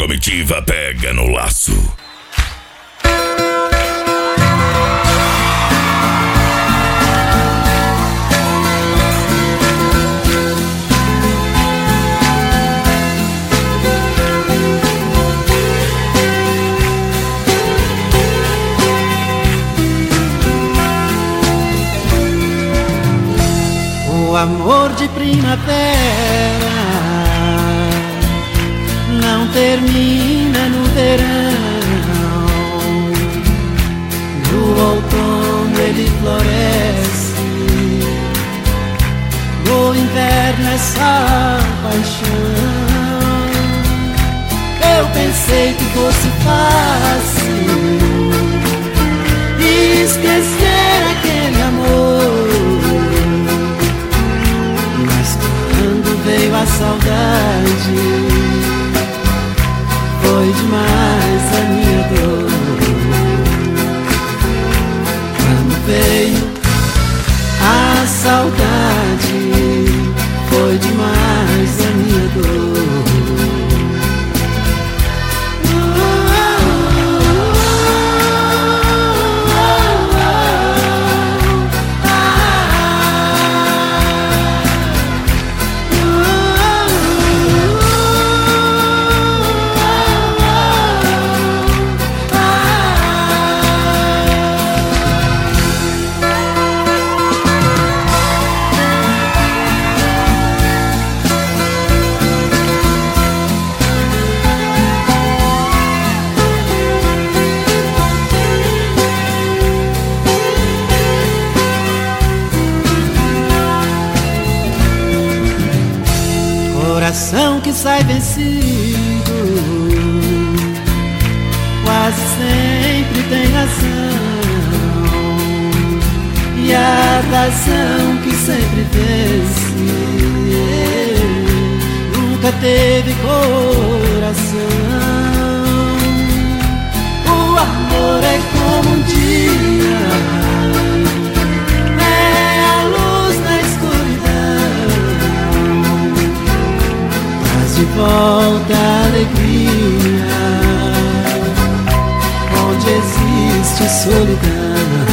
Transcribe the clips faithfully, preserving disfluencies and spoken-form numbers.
comitiva pega no laço. O amor de primavera não termina no verão. No outono ele floresce, no inverno é só paixão. Eu pensei que fosse fácil esquecer aquele amor, veio a saudade, foi demais a minha dor. Quando veio a saudade, foi demais a minha dor. Coração que sai vencido quase sempre tem razão, e a razão que sempre vence nunca teve coração. O amor é como um dia, é a luz na escuridão, de volta a alegria onde existe solidão.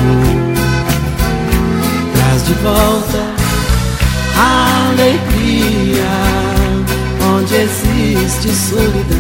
Traz de volta a alegria onde existe solidão.